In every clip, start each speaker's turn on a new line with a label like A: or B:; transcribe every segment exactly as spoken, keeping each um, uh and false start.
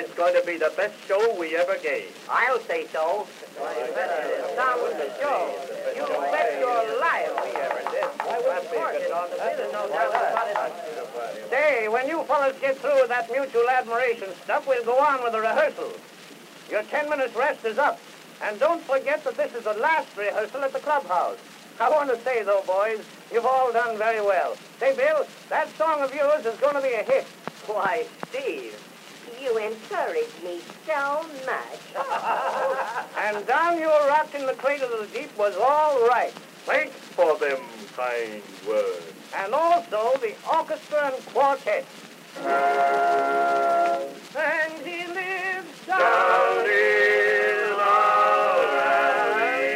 A: it's going to be the best show we ever gave.
B: I'll say so.
C: Down with the show. You bet your life. Say, when you fellas get through with that mutual admiration stuff, we'll go on with the rehearsal. Your ten minutes rest is up. And don't forget that this is the last rehearsal at the clubhouse. I want to say, though, boys, you've all done very well. Say, Bill, that song of yours is going to be a hit.
B: Why, Steve, you encourage me so much.
C: And Don, you were wrapped in the cradle of the deep was all right.
A: Thanks for them kind words.
C: And also the orchestra and quartet. And he lives down,
A: Down in our valley.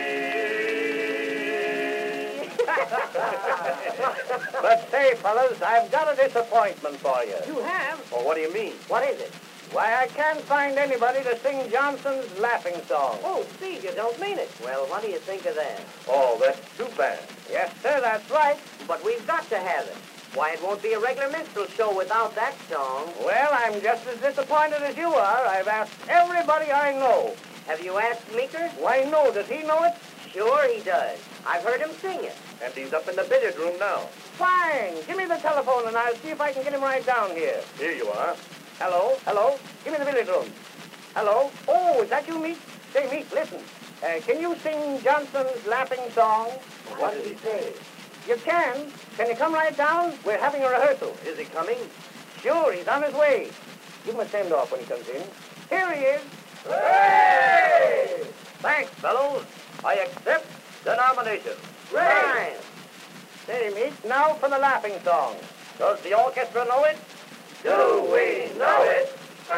C: But say, fellas, I've got a disappointment for you.
B: You have?
A: Well, what do you mean?
B: What is it?
C: Why, I can't find anybody to sing Johnson's laughing song.
B: Oh, Steve, you don't mean it. Well, what do you think of that?
A: Oh, that's too bad.
C: Yes, sir, that's right.
B: But we've got to have it. Why, it won't be a regular minstrel show without that song.
C: Well, I'm just as disappointed as you are. I've asked everybody I know.
B: Have you asked Meeker?
C: Why, no, does he know it?
B: Sure he does. I've heard him sing it.
A: And he's up in the billiard room now.
C: Fine. Give me the telephone and I'll see if I can get him right down here.
A: Here you are.
C: Hello? Hello? Give me the billiard room. Hello? Oh, is that you, Meek? Say, Meek, listen. Uh, can you sing Johnson's laughing song?
B: What did he say?
C: You can. Can you come right down? We're having a rehearsal.
A: Is he coming?
C: Sure, he's on his way. Give him a send-off when he comes in. Here he is.
A: Hooray! Thanks, fellows. I accept the nomination.
C: Fine. Say, Meek, now for the laughing song.
A: Does the orchestra know it?
C: Do we know it?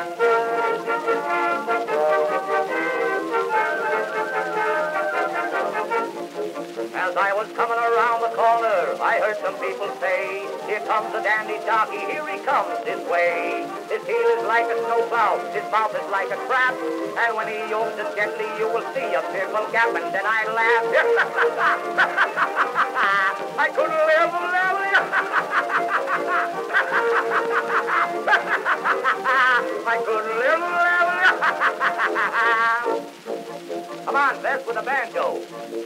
A: As I was coming around the corner, I heard some people say, here comes the dandy jockey, here he comes this way. His heel is like a snowplow, his mouth is like a trap, and when he opens it gently, you will see a fearful gap, and then I laugh. I couldn't live, live, I couldn't live, live. Come on, Bess, with a banjo.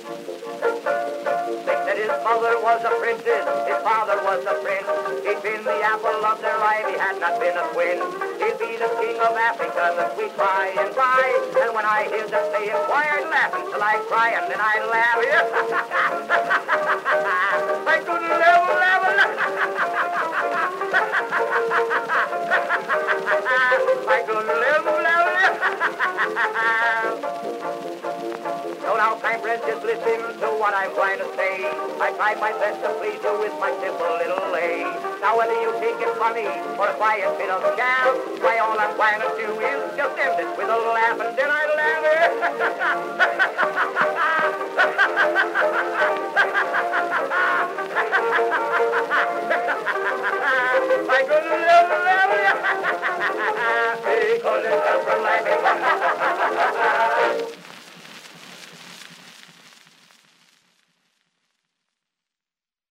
A: They said his mother was a princess, his father was a prince. He'd been the apple of their eye, he had not been a twin. He'd be the king of Africa, the sweet by and by. And when I hear them say it, why I'd laugh until I cry, and then I'd laugh. I couldn't live, live, I couldn't live, live. So now, kind friends, just listen to what I'm trying to say. I tried my best to please you with my simple little lay. Now, whether you think it's funny or a quiet bit of jam, why, all I'm trying to do is just end it with a laugh, and then I laugh.